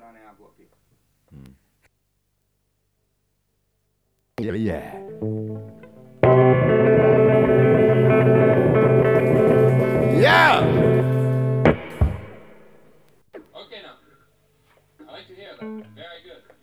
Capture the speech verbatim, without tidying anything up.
Yeah, yeah. Yeah! Okay, now. I like to hear that. Very good.